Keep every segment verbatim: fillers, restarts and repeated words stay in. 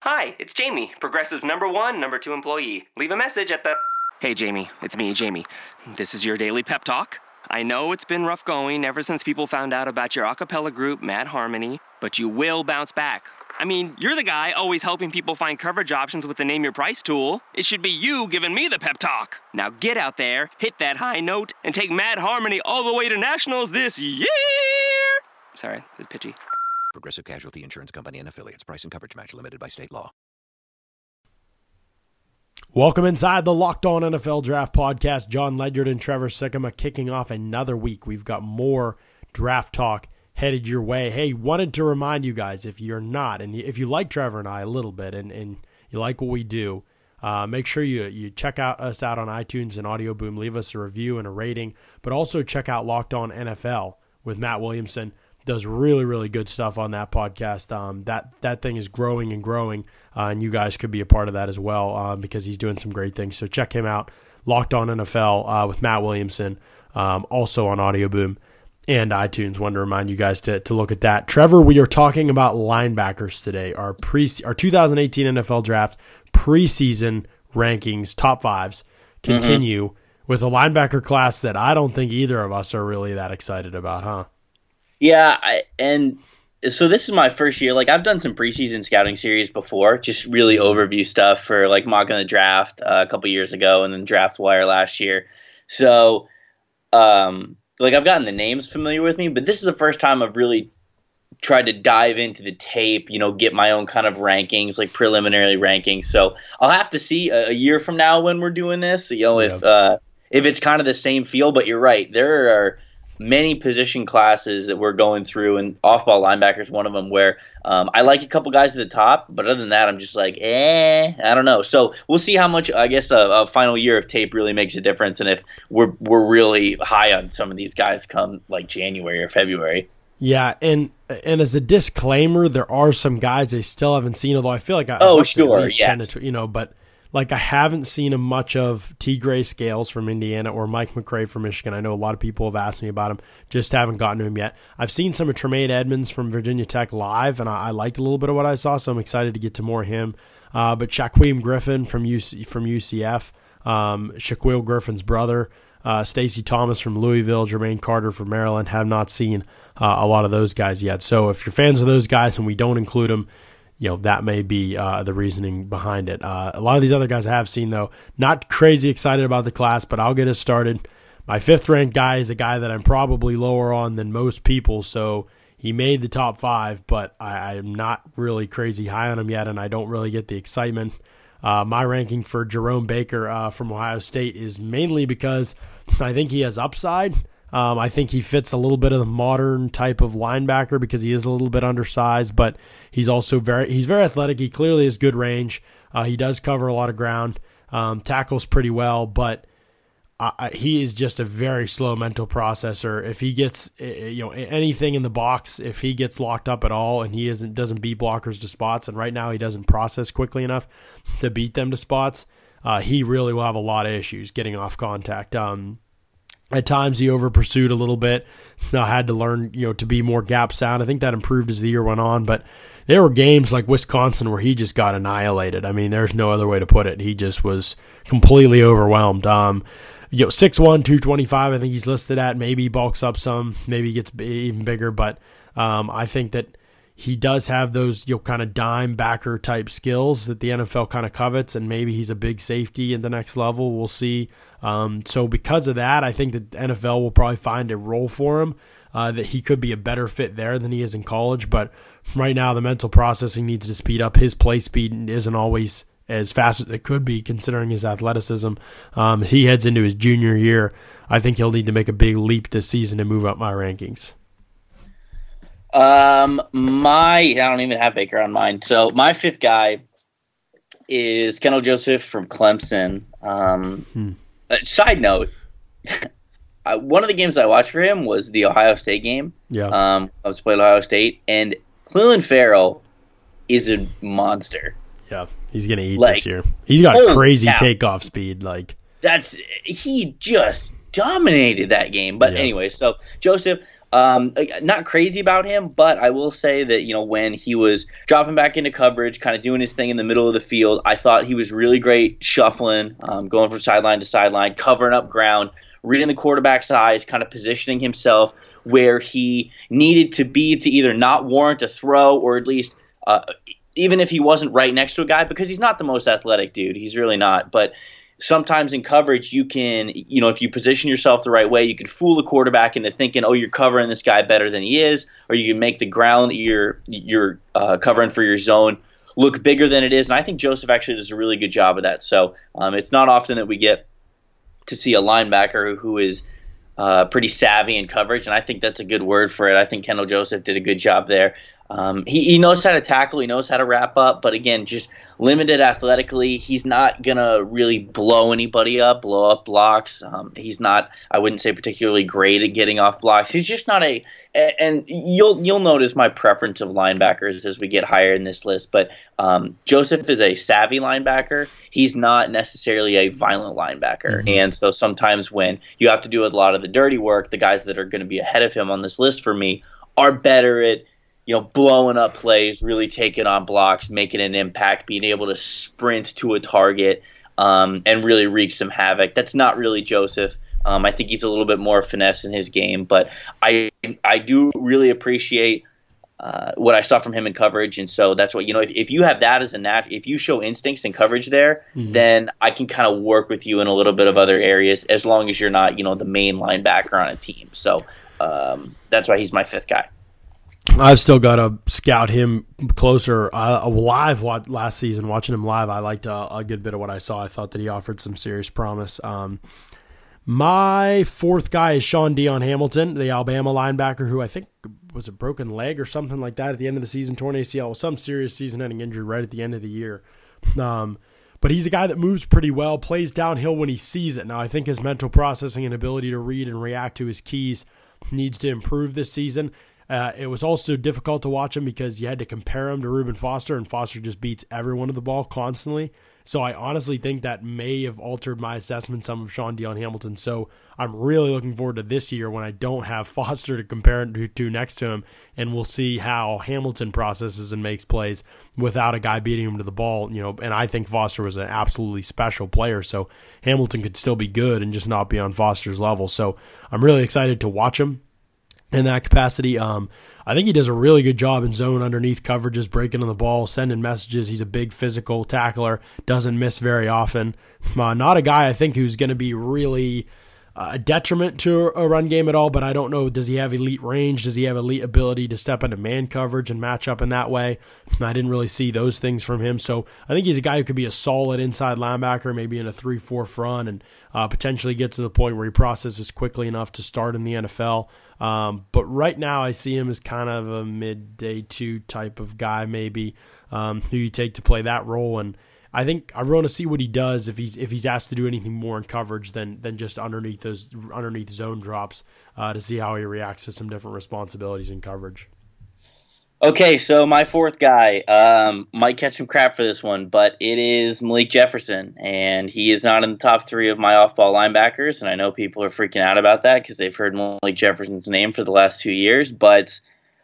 Hi, it's Jamie, Progressive number one, number two employee. Leave a message at the... Hey, Jamie, it's me, Jamie. This is your daily pep talk. I know it's been rough going ever since people found out about your a cappella group, Mad Harmony, but you will bounce back. I mean, you're the guy always helping people find coverage options with the Name Your Price tool. It should be you giving me the pep talk. Now get out there, hit that high note, and take Mad Harmony all the way to nationals this year! Sorry, it's pitchy. Progressive Casualty Insurance Company and Affiliates. Price and coverage match limited by state law. Welcome inside the Locked On N F L Draft Podcast. John Ledyard and Trevor Sikkema kicking off another week. We've got more draft talk headed your way. Hey, wanted to remind you guys, if you're not, and if you like Trevor and I a little bit, and, and you like what we do, uh, make sure you you check out us out on iTunes and Audio Boom. Leave us a review and a rating, but also check out Locked On N F L with Matt Williamson. Does really, really good stuff on that podcast. Um, that that thing is growing and growing, uh, and you guys could be a part of that as well um, because he's doing some great things. So check him out, Locked On N F L uh, with Matt Williamson, um, also on Audio Boom and iTunes. Wanted to remind you guys to to look at that. Trevor, we are talking about linebackers today. Our pre our two thousand eighteen N F L Draft preseason rankings, top fives, continue mm-hmm. with a linebacker class that I don't think either of us are really that excited about, huh? Yeah, I, and so this is my first year. Like, I've done some preseason scouting series before, just really overview stuff for, like, mocking the draft uh, a couple years ago and then Draft Wire last year. So, um, like, I've gotten the names familiar with me, but this is the first time I've really tried to dive into the tape, you know, get my own kind of rankings, like preliminary rankings. So I'll have to see a, a year from now when we're doing this, you know, yeah. if uh, if it's kind of the same feel. But you're right, there are many position classes that we're going through, and off-ball linebacker is one of them where um, I like a couple guys at the top, but other than that, I'm just like, eh, I don't know. So we'll see how much, I guess, a, a final year of tape really makes a difference, and if we're we're really high on some of these guys come like January or February. Yeah, and and as a disclaimer, there are some guys they still haven't seen, although I feel like I oh watched sure, at least yes. ten to twenty, you know, but. Like, I haven't seen a much of T. Gray Scales from Indiana or Mike McRae from Michigan. I know a lot of people have asked me about him. Just haven't gotten to him yet. I've seen some of Tremaine Edmonds from Virginia Tech live, and I, I liked a little bit of what I saw, so I'm excited to get to more of him. Uh, but Shaquem Griffin from U C, from U C F, um, Shaquille Griffin's brother, uh, Stacey Thomas from Louisville, Jermaine Carter from Maryland, have not seen uh, a lot of those guys yet. So if you're fans of those guys and we don't include them, you know, that may be uh, the reasoning behind it. Uh, a lot of these other guys I have seen, though. Not crazy excited about the class, but I'll get us started. My fifth-ranked guy is a guy that I'm probably lower on than most people, so he made the top five, but I, I'm not really crazy high on him yet, and I don't really get the excitement. Uh, my ranking for Jerome Baker uh, from Ohio State is mainly because I think he has upside. Um, I think he fits a little bit of the modern type of linebacker because he is a little bit undersized, but he's also very he's very athletic. He clearly has good range. Uh, he does cover a lot of ground, um, tackles pretty well, but uh, he is just a very slow mental processor. If he gets you know anything in the box, if he gets locked up at all, and he isn't doesn't beat blockers to spots, and right now he doesn't process quickly enough to beat them to spots, uh, he really will have a lot of issues getting off contact. Um, At times he over pursued a little bit. I had to learn, you know, to be more gap sound. I think that improved as the year went on, but there were games like Wisconsin where he just got annihilated. I mean, there's no other way to put it. He just was completely overwhelmed. Um, you know, six one, two twenty-five, I think he's listed at. Maybe he bulks up some, maybe he gets even bigger, but um, I think that he does have those, you know, kind of dime backer type skills that the N F L kind of covets, and maybe he's a big safety at the next level. We'll see. Um, so because of that, I think that the N F L will probably find a role for him, uh, that he could be a better fit there than he is in college. But right now, the mental processing needs to speed up. His play speed isn't always as fast as it could be considering his athleticism. Um, as he heads into his junior year, I think he'll need to make a big leap this season to move up my rankings. Um, my I don't even have Baker on mine. So my fifth guy is Kendall Joseph from Clemson. Um, hmm. uh, side note, I, one of the games I watched for him was the Ohio State game. Yeah. Um, I was playing Ohio State, and Clelin Ferrell is a monster. Yeah, he's gonna eat like, this year. He's got oh, crazy yeah. takeoff speed. Like that's he just dominated that game. But yeah. anyway, so Joseph. Um, not crazy about him, but I will say that, you know, when he was dropping back into coverage, kind of doing his thing in the middle of the field, I thought he was really great shuffling, um, going from sideline to sideline, covering up ground, reading the quarterback's eyes, kind of positioning himself where he needed to be to either not warrant a throw or at least uh, even if he wasn't right next to a guy, because he's not the most athletic dude. He's really not. But sometimes in coverage, you can, you know, if you position yourself the right way, you can fool the quarterback into thinking, oh, you're covering this guy better than he is, or you can make the ground that you're you're uh, covering for your zone look bigger than it is. And I think Joseph actually does a really good job of that. So um, it's not often that we get to see a linebacker who is uh, pretty savvy in coverage, and I think that's a good word for it. I think Kendall Joseph did a good job there. Um, he, he knows how to tackle, he knows how to wrap up, but again, just limited athletically. He's not going to really blow anybody up, blow up blocks. Um, he's not, I wouldn't say, particularly great at getting off blocks. He's just not a, and you'll you'll notice my preference of linebackers as we get higher in this list, but um, Joseph is a savvy linebacker. He's not necessarily a violent linebacker. Mm-hmm. And so sometimes when you have to do a lot of the dirty work, the guys that are going to be ahead of him on this list for me are better at, you know, blowing up plays, really taking on blocks, making an impact, being able to sprint to a target, um, and really wreak some havoc. That's not really Joseph. Um, I think he's a little bit more finesse in his game, but I I do really appreciate uh, what I saw from him in coverage, and so that's what, you know, if, if you have that as a nat, if you show instincts in coverage there, mm-hmm. then I can kind of work with you in a little bit of other areas, as long as you're not, you know, the main linebacker on a team. So um, that's why he's my fifth guy. I've still got to scout him closer. Uh, live last season, watching him live, I liked a, a good bit of what I saw. I thought that he offered some serious promise. Um, my fourth guy is Sean Dion Hamilton, the Alabama linebacker, who I think was a broken leg or something like that at the end of the season, torn A C L, some serious season-ending injury right at the end of the year. Um, but he's a guy that moves pretty well, plays downhill when he sees it. Now, I think his mental processing and ability to read and react to his keys needs to improve this season. Uh, it was also difficult to watch him because you had to compare him to Reuben Foster, and Foster just beats everyone to the ball constantly. So I honestly think that may have altered my assessment some of Sean Dion Hamilton. So I'm really looking forward to this year when I don't have Foster to compare to, to next to him, and we'll see how Hamilton processes and makes plays without a guy beating him to the ball. You know, and I think Foster was an absolutely special player, so Hamilton could still be good and just not be on Foster's level. So I'm really excited to watch him in that capacity. um, I think he does a really good job in zone underneath coverages, breaking on the ball, sending messages. He's a big physical tackler, doesn't miss very often. Uh, not a guy I think who's going to be really a detriment to a run game at all, but I don't know, does he have elite range? Does he have elite ability to step into man coverage and match up in that way? I didn't really see those things from him. So I think he's a guy who could be a solid inside linebacker, maybe in a three four front, and uh, potentially get to the point where he processes quickly enough to start in the N F L. Um, but right now I see him as kind of a mid-day two type of guy, maybe, um, who you take to play that role. And I think I want to see what he does if he's if he's asked to do anything more in coverage than than just underneath those underneath zone drops, uh, to see how he reacts to some different responsibilities in coverage. Okay, so my fourth guy um, might catch some crap for this one, but it is Malik Jefferson, and he is not in the top three of my off-ball linebackers, and I know people are freaking out about that because they've heard Malik Jefferson's name for the last two years, but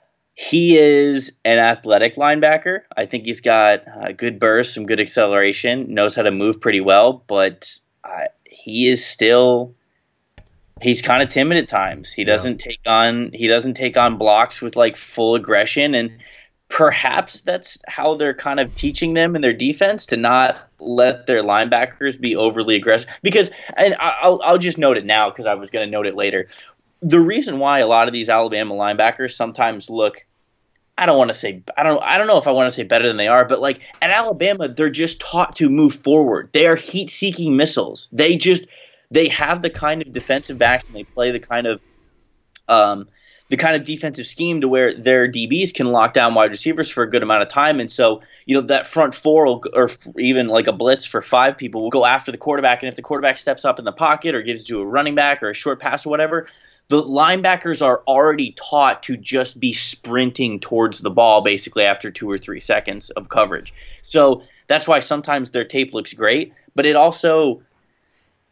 he is an athletic linebacker. I think he's got uh, good burst, some good acceleration, knows how to move pretty well, but uh, he is still he's kind of timid at times. He doesn't yeah. take on he doesn't take on blocks with like full aggression, and perhaps that's how they're kind of teaching them in their defense to not let their linebackers be overly aggressive. Because, and I'll I'll just note it now because I was going to note it later. The reason why a lot of these Alabama linebackers sometimes look, I don't want to say, I don't, I don't know if I want to say better than they are, but like at Alabama, they're just taught to move forward. They are heat-seeking missiles. They just, they have the kind of defensive backs and they play the kind of, um, the kind of defensive scheme to where their D Bs can lock down wide receivers for a good amount of time. And so, you know, that front four will, or even like a blitz for five people will go after the quarterback. And if the quarterback steps up in the pocket or gives to a running back or a short pass or whatever, the linebackers are already taught to just be sprinting towards the ball basically after two or three seconds of coverage. So that's why sometimes their tape looks great, but it also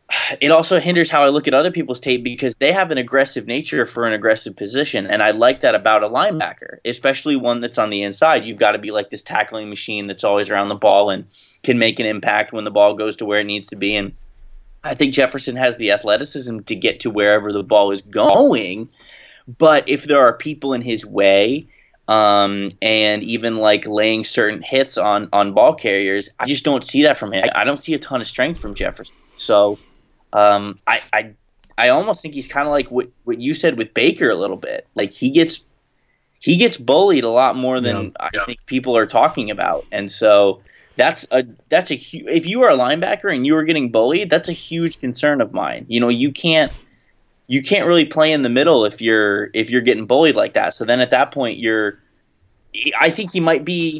it also hinders how I look at other people's tape because they have an aggressive nature for an aggressive position. And I like that about a linebacker, especially one that's on the inside. You've got to be like this tackling machine that's always around the ball and can make an impact when the ball goes to where it needs to be. And I think Jefferson has the athleticism to get to wherever the ball is going. But if there are people in his way, um, and even like laying certain hits on, on ball carriers, I just don't see that from him. I don't see a ton of strength from Jefferson. So um, I, I I almost think he's kind of like what, what you said with Baker a little bit. Like he gets he gets bullied a lot more than yeah, I yeah. think people are talking about. And so that's a that's a hu- if you are a linebacker and you are getting bullied, that's a huge concern of mine. You know, you can't you can't really play in the middle if you're if you're getting bullied like that. So then at that point, you're I think he might be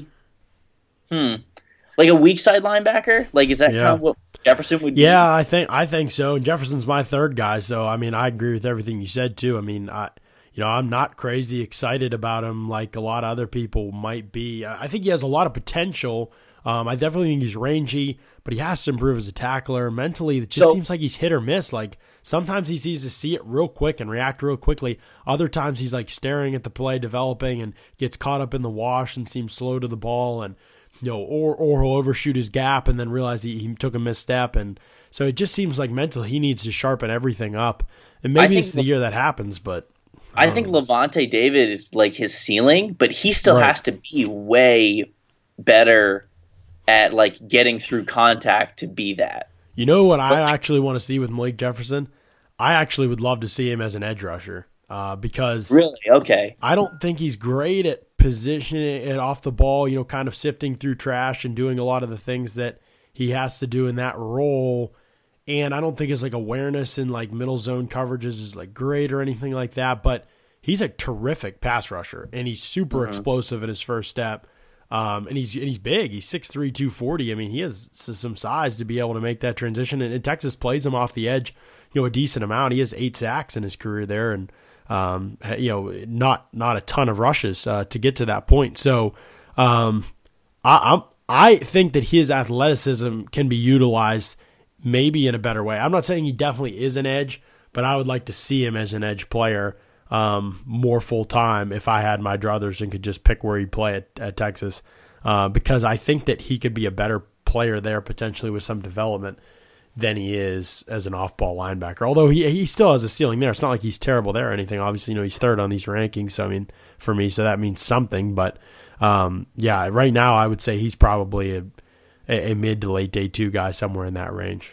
hmm like a weak side linebacker. Like is that yeah. kind of what Jefferson would? Yeah, be? I think I think so. Jefferson's my third guy, so I mean I agree with everything you said too. I mean I you know I'm not crazy excited about him like a lot of other people might be. I think he has a lot of potential. Um, I definitely think he's rangy, but he has to improve as a tackler. Mentally, it just so, seems like he's hit or miss. Like sometimes he sees to see it real quick and react real quickly. Other times he's like staring at the play developing and gets caught up in the wash and seems slow to the ball, and you know, or or he'll overshoot his gap and then realize he, he took a misstep. And so it just seems like mentally he needs to sharpen everything up. And maybe it's the year that happens, but I, I think know. Levante David is like his ceiling, but he still right. has to be way better at like getting through contact to be that. You know what I actually want to see with Malik Jefferson? I actually would love to see him as an edge rusher uh, because really, okay. I don't think he's great at positioning it off the ball, you know, kind of sifting through trash and doing a lot of the things that he has to do in that role. And I don't think his like awareness in like middle zone coverages is like great or anything like that, but he's a terrific pass rusher and he's super mm-hmm. explosive in his first step. Um, and he's and he's big. He's six three, two forty. I mean, he has some size to be able to make that transition. And, and Texas plays him off the edge, you know, a decent amount. He has eight sacks in his career there, and um, you know, not not a ton of rushes uh, to get to that point. So, um, I I'm, I think that his athleticism can be utilized maybe in a better way. I'm not saying he definitely is an edge, but I would like to see him as an edge player. Um, more full time if I had my druthers and could just pick where he'd play at, at Texas, uh, because I think that he could be a better player there potentially with some development than he is as an off-ball linebacker. Although he he still has a ceiling there. It's not like he's terrible there or anything. Obviously, you know, he's third on these rankings. So I mean, for me, so that means something. But um, yeah, right now I would say he's probably a, a, a mid to late day two guy somewhere in that range.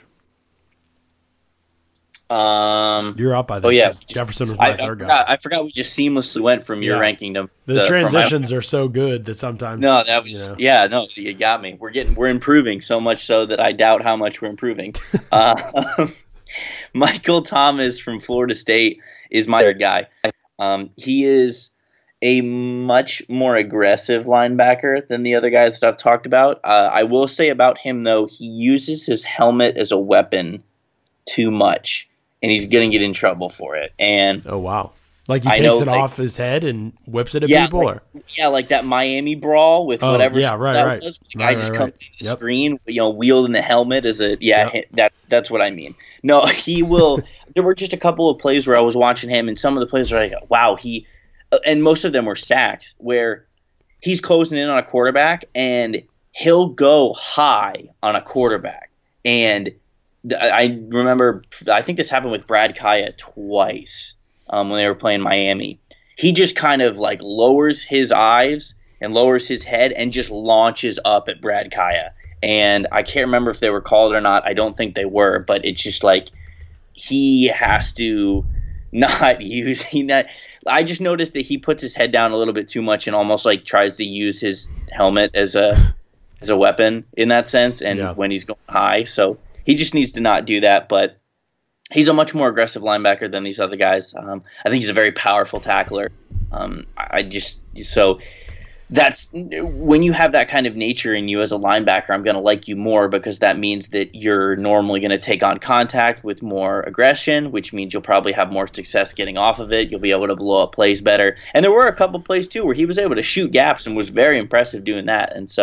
Um, You're up, I think. Oh yeah, Jefferson was my I, third I guy. I forgot we just seamlessly went from your yeah. ranking to the, the transitions my, are so good that sometimes. No, that was you know. yeah, no, you got me. We're getting we're improving so much so that I doubt how much we're improving. uh, Michael Thomas from Florida State is my third guy. Um, he is a much more aggressive linebacker than the other guys that I've talked about. Uh, I will say about him though, he uses his helmet as a weapon too much. And he's going to get in trouble for it. And oh wow, like he takes know, it like, off his head and whips it at yeah, people, like, or yeah, like that Miami brawl with oh, whatever. Yeah, right, that right. Was. The right, guy just right, comes right. to the yep. screen, you know, wielding the helmet as a yeah. Yep. That that's what I mean. No, he will. There were just a couple of plays where I was watching him, and some of the plays were like, wow, he, and most of them were sacks where he's closing in on a quarterback and he'll go high on a quarterback and. I remember, I think this happened with Brad Kaya twice um, when they were playing Miami. He just kind of like lowers his eyes and lowers his head and just launches up at Brad Kaya. And I can't remember if they were called or not. I don't think they were, but it's just like he has to not use. He not, I just noticed that he puts his head down a little bit too much and almost like tries to use his helmet as a as a weapon in that sense. And yeah. when he's going high, so. He just needs to not do that, but he's a much more aggressive linebacker than these other guys. Um, I think he's a very powerful tackler. Um, I just so that's when you have that kind of nature in you as a linebacker, I'm going to like you more because that means that you're normally going to take on contact with more aggression, which means you'll probably have more success getting off of it. You'll be able to blow up plays better. And there were a couple plays too where he was able to shoot gaps and was very impressive doing that. And so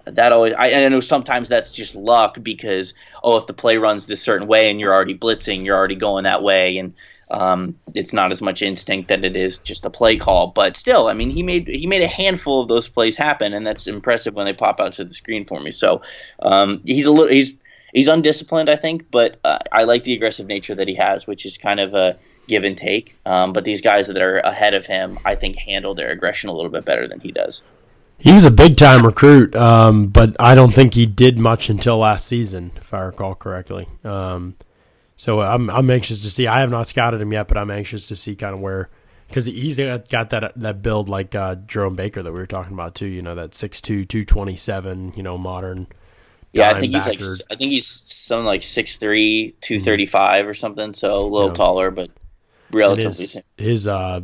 that always I, I know sometimes that's just luck because oh if the play runs this certain way and you're already blitzing, you're already going that way, and um, it's not as much instinct that it is just a play call. But still, I mean, he made he made a handful of those plays happen, and that's impressive when they pop out to the screen for me. So um, he's a little he's he's undisciplined, I think, but uh, I like the aggressive nature that he has, which is kind of a give and take. Um, but these guys that are ahead of him, I think, handle their aggression a little bit better than he does. He was a big-time recruit, um, but I don't think he did much until last season, if I recall correctly. Um, so I'm I'm anxious to see. I have not scouted him yet, but I'm anxious to see kind of where – because he's got that that build like uh, Jerome Baker that we were talking about too, you know, that six two, two twenty-seven, you know, modern Yeah, I think he's like – I think he's something like six three, two thirty-five or something, so a little yeah. taller, but relatively his, his uh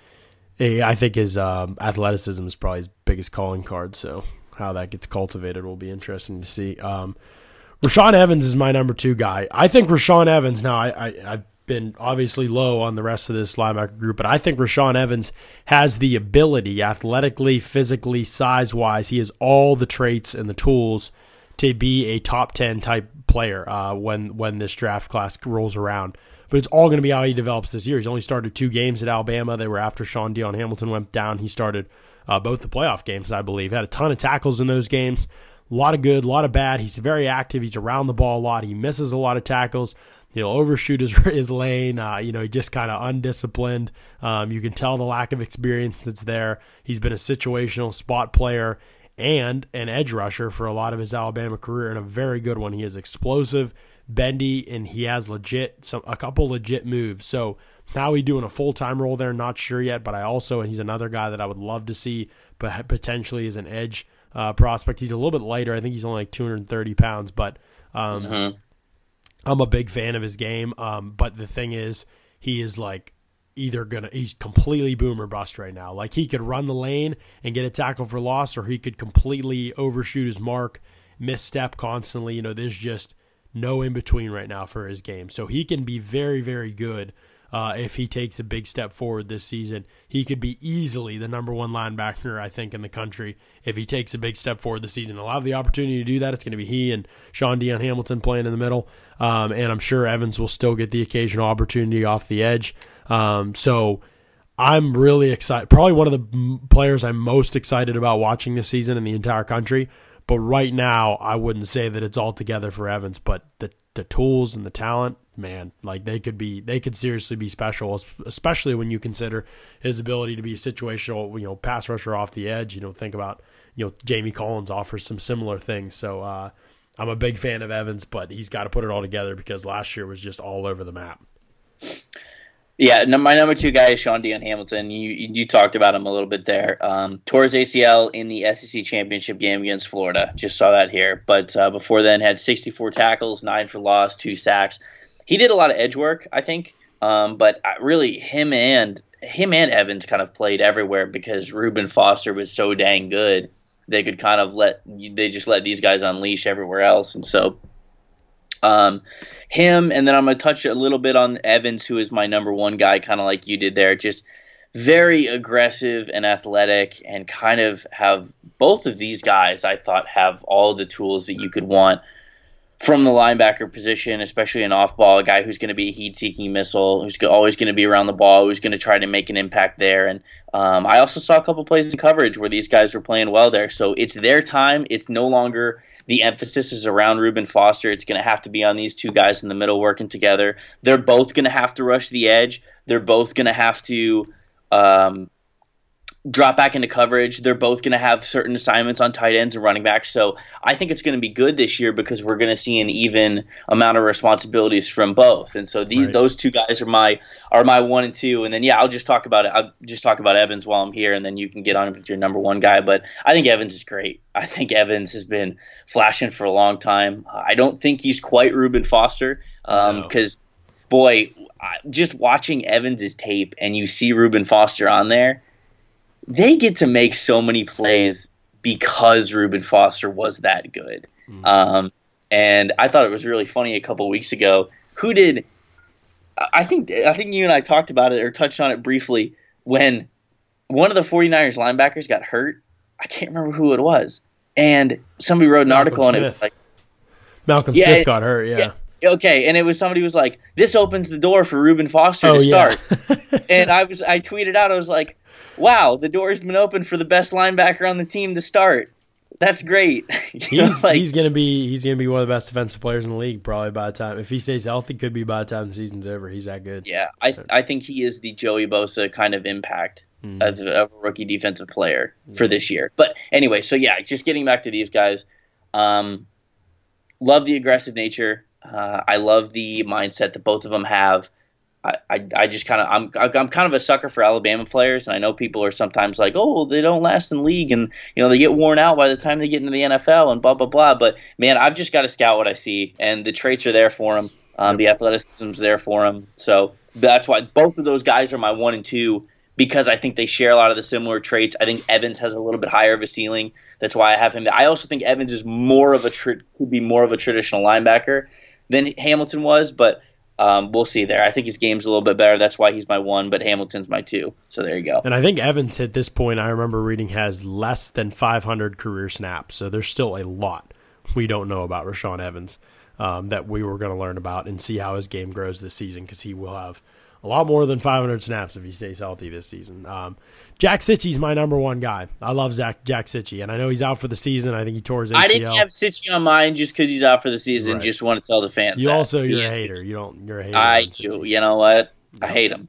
I think his um, athleticism is probably his biggest calling card, so how that gets cultivated will be interesting to see. Um, Rashaan Evans is my number two guy. I think Rashaan Evans, now I, I, I've been obviously low on the rest of this linebacker group, but I think Rashaan Evans has the ability, athletically, physically, size-wise, he has all the traits and the tools to be a top ten type player uh, when when this draft class rolls around. But it's all going to be how he develops this year. He's only started two games at Alabama. They were after Sean Dion Hamilton went down. He started uh, both the playoff games, I believe. Had a ton of tackles in those games. A lot of good, a lot of bad. He's very active. He's around the ball a lot. He misses a lot of tackles. He'll overshoot his, his lane. Uh, you know, he just kind of undisciplined. Um, you can tell the lack of experience that's there. He's been a situational spot player and an edge rusher for a lot of his Alabama career, and a very good one. He is explosive, bendy, and he has legit some a couple legit moves. So how he doing a full-time role there, not sure yet, but I also, and he's another guy that I would love to see, but potentially as an edge uh, prospect. He's a little bit lighter. I think he's only like two hundred thirty pounds, but um, mm-hmm. I'm a big fan of his game. Um, but the thing is, he is like either gonna he's completely boom or bust right now. Like he could run the lane and get a tackle for loss, or he could completely overshoot his mark, misstep constantly. You know, there's just no in between right now for his game. So he can be very, very good uh, if he takes a big step forward this season. He could be easily the number one linebacker, I think, in the country if he takes a big step forward this season. He'll have the opportunity to do that. It's going to be he and Sean Dion Hamilton playing in the middle. Um, and I'm sure Evans will still get the occasional opportunity off the edge. Um, so I'm really excited. Probably one of the players I'm most excited about watching this season in the entire country. But right now, I wouldn't say that it's all together for Evans. But the the tools and the talent, man, like they could be, they could seriously be special, especially when you consider his ability to be a situational, you know, pass rusher off the edge. You know, think about, you know, Jamie Collins offers some similar things. So uh, I'm a big fan of Evans, but he's got to put it all together because last year was just all over the map. Yeah, my number two guy is Sean Dion Hamilton. You you talked about him a little bit there. Um, tore his A C L in the S E C championship game against Florida. Just saw that here. But uh, before then, had sixty-four tackles, nine for loss, two sacks. He did a lot of edge work, I think. Um, but really, him and him and Evans kind of played everywhere because Reuben Foster was so dang good. They could kind of let they just let these guys unleash everywhere else, and so. Um, him, and then I'm going to touch a little bit on Evans, who is my number one guy, kind of like you did there. Just very aggressive and athletic, and kind of have both of these guys, I thought, have all the tools that you could want from the linebacker position, especially an off-ball, a guy who's going to be a heat-seeking missile, who's always going to be around the ball, who's going to try to make an impact there. And um, I also saw a couple plays in coverage where these guys were playing well there. So it's their time. It's no longer – the emphasis is around Reuben Foster. It's going to have to be on these two guys in the middle working together. They're both going to have to rush the edge. They're both going to have to um, drop back into coverage. They're both going to have certain assignments on tight ends and running backs. So I think it's going to be good this year because we're going to see an even amount of responsibilities from both. And so these, right. those two guys are my are my one and two. And then yeah, I'll just talk about it. I'll just talk about Evans while I'm here, and then you can get on with your number one guy. But I think Evans is great. I think Evans has been flashing for a long time. I don't think he's quite Reuben Foster because, um, no. boy, just watching Evans' tape and you see Reuben Foster on there, they get to make so many plays because Reuben Foster was that good. Mm-hmm. Um, and I thought it was really funny a couple weeks ago. Who did – I think I think you and I talked about it or touched on it briefly when one of the 49ers linebackers got hurt. I can't remember who it was. and somebody wrote an Malcolm article and it Smith. was like, Malcolm Yeah, Smith it- got hurt. Yeah. yeah, okay, and it was somebody was like, this opens the door for Reuben Foster Oh to yeah. start, and I was I tweeted out, I was like, wow, the door's been open for the best linebacker on the team to start. That's great. You know, he's like, he's gonna be he's gonna be one of the best defensive players in the league probably by the time if he stays healthy. Could be by the time the season's over. He's that good. yeah, I I think he is the Joey Bosa kind of impact Mhm. of, of a rookie defensive player for this year. But anyway, so yeah, just getting back to these guys, um, love the aggressive nature. Uh, I love the mindset that both of them have. I, I, I just kind of I'm I'm kind of a sucker for Alabama players, and I know people are sometimes like, oh, well, they don't last in the league, and you know they get worn out by the time they get into the N F L, and blah blah blah. But man, I've just got to scout what I see, and the traits are there for them. Um, the athleticism's there for them, so that's why both of those guys are my one and two because I think they share a lot of the similar traits. I think Evans has a little bit higher of a ceiling. That's why I have him. I also think Evans is more of a tra- could be more of a traditional linebacker than Hamilton was, but. Um, we'll see there. I think his game's a little bit better. That's why he's my one, but Hamilton's my two. So there you go. And I think Evans at this point, I remember reading, has less than five hundred career snaps. So there's still a lot we don't know about Rashaan Evans um, that we were going to learn about and see how his game grows this season because he will have a lot more than five hundred snaps if he stays healthy this season. Um, Jack Sitchy's my number one guy. I love Zach Jack Sitchy, and I know he's out for the season. I think he tore his A C L. I didn't have Sitchy on mine just because he's out for the season. Right. Just want to tell the fans. You that. also you're He a is- hater. You don't. You're a hater. I on do. Sitchy. You know what? I hate him.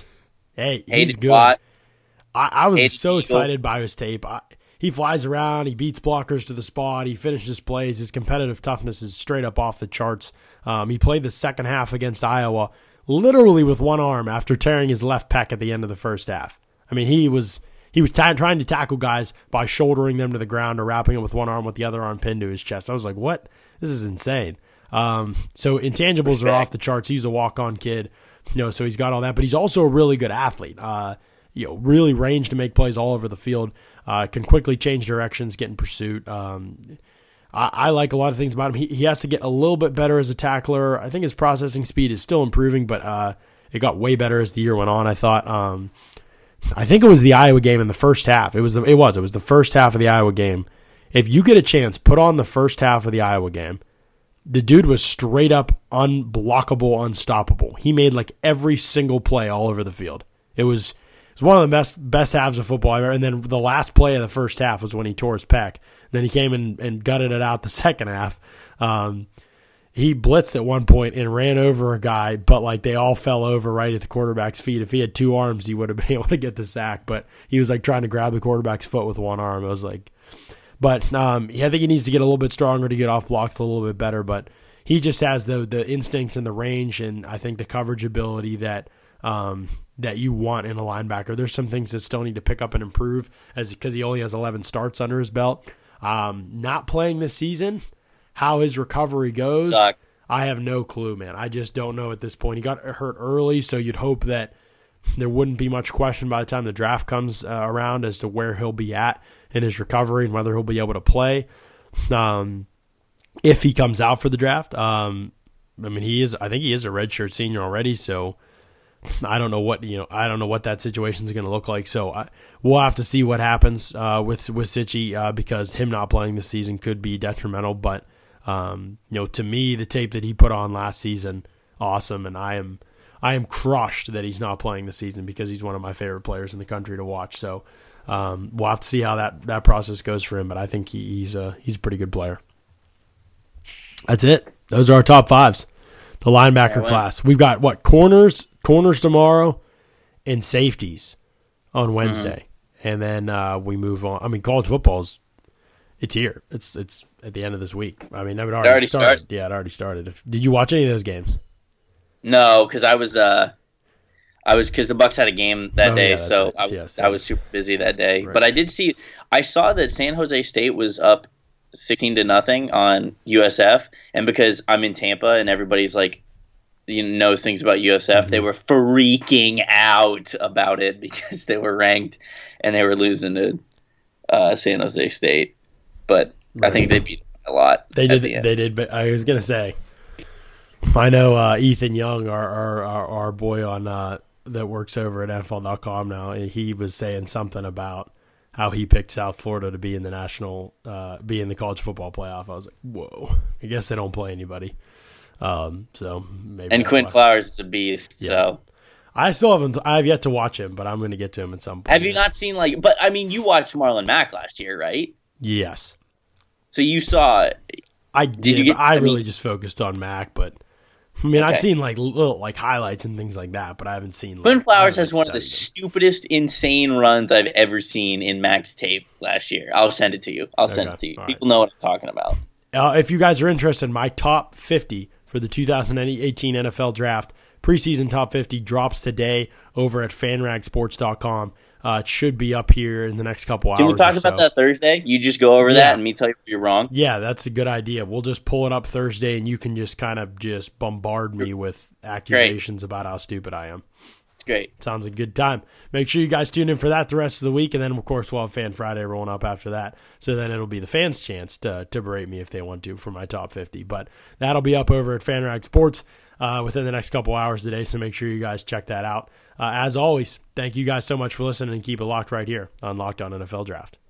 Hey, Hate he's him good. a lot. I, I was Hate so Eagle. excited by his tape. I, he flies around. He beats blockers to the spot. He finishes plays. His competitive toughness is straight up off the charts. Um, he played the second half against Iowa literally with one arm after tearing his left pec at the end of the first half. I mean, he was he was t- trying to tackle guys by shouldering them to the ground or wrapping them with one arm with the other arm pinned to his chest. I was like, what? This is insane. Um, so intangibles Respect. are off the charts. He's a walk-on kid, you know, so he's got all that. But he's also a really good athlete. Uh, you know, really range to make plays all over the field. Uh, can quickly change directions, get in pursuit. Um, I, I like a lot of things about him. He, he has to get a little bit better as a tackler. I think his processing speed is still improving, but uh, it got way better as the year went on. I thought. Um, I think it was the Iowa game in the first half. It was. The, it was. It was the first half of the Iowa game. If you get a chance, put on the first half of the Iowa game. The dude was straight up unblockable, unstoppable. He made like every single play all over the field. It was. It was one of the best best halves of football ever. And then the last play of the first half was when he tore his pec. Then he came in and gutted it out the second half. Um, he blitzed at one point and ran over a guy, but like they all fell over right at the quarterback's feet. If he had two arms, he would have been able to get the sack. But he was like trying to grab the quarterback's foot with one arm. I was like, but um, I think he needs to get a little bit stronger to get off blocks a little bit better. But he just has the the instincts and the range, and I think the coverage ability that um, that you want in a linebacker. There's some things that still need to pick up and improve, as because he only has eleven starts under his belt. Um, not playing this season, how his recovery goes, Sucks. I have no clue, man. I just don't know at this point. He got hurt early, so you'd hope that there wouldn't be much question by the time the draft comes uh, around as to where he'll be at in his recovery and whether he'll be able to play. Um, if he comes out for the draft, um, I mean, he is. I think he is a redshirt senior already, so I don't know what you know. I don't know what that situation is going to look like. So I, we'll have to see what happens uh, with with Sitchy uh, because him not playing this season could be detrimental. But um, you know, to me, the tape that he put on last season, awesome, and I am I am crushed that he's not playing this season because he's one of my favorite players in the country to watch. So um, we'll have to see how that, that process goes for him. But I think he, he's a he's a pretty good player. That's it. Those are our top fives. The linebacker Yeah, class. We've got what corners, corners tomorrow, and safeties on Wednesday, mm-hmm. and then uh, we move on. I mean, college football's it's here. It's it's at the end of this week. I mean, it already, already started. started. Yeah, it already started. If, did you watch any of those games? No, because I was uh, I was because the Bucks had a game that Oh, day, yeah, that's so right. I was Yeah, same. I was super busy that day. Right. But I did see, I saw that San Jose State was up sixteen to nothing on U S F, and because I'm in Tampa and everybody's like, you know, knows things about U S F, Mm-hmm. they were freaking out about it because they were ranked and they were losing to uh, San Jose State. But I think they beat them a lot. They at did. the end. They did. But I was gonna say, I know uh, Ethan Young, our our, our, our boy on uh, that works over at N F L dot com now. He was saying something about how he picked South Florida to be in the national, uh, be in the college football playoff. I was like, whoa, I guess they don't play anybody. Um, so maybe. And Quinn why. Flowers is a beast. Yeah. So I still haven't, I have yet to watch him, but I'm going to get to him at some point. Have you not seen like, but I mean, you watched Marlon Mack last year, right? Yes. So you saw. I did, did you get, but I, I really mean, just focused on Mack, but I mean, okay. I've seen like little like highlights and things like that, but I haven't seen. Quinn like, Flowers has one of the them. stupidest, insane runs I've ever seen in Mack's tape last year. I'll send it to you. I'll send okay. it to you. All People right. know what I'm talking about. Uh, if you guys are interested, my top fifty for the two thousand eighteen N F L Draft preseason top fifty drops today over at fan rag sports dot com. Uh, it should be up here in the next couple hours. Can we talk about so. that Thursday? You just go over yeah. that and me tell you if you're wrong? Yeah, that's a good idea. We'll just pull it up Thursday and you can just kind of just bombard me with accusations great. about how stupid I am. It's great. Sounds like a good time. Make sure you guys tune in for that the rest of the week. And then, of course, we'll have Fan Friday rolling up after that. So then it'll be the fans' chance to, to berate me if they want to for my top fifty. But that'll be up over at FanRag Sports uh, within the next couple hours today. So make sure you guys check that out. Uh, as always, thank you guys so much for listening and keep it locked right here on Locked On N F L Draft.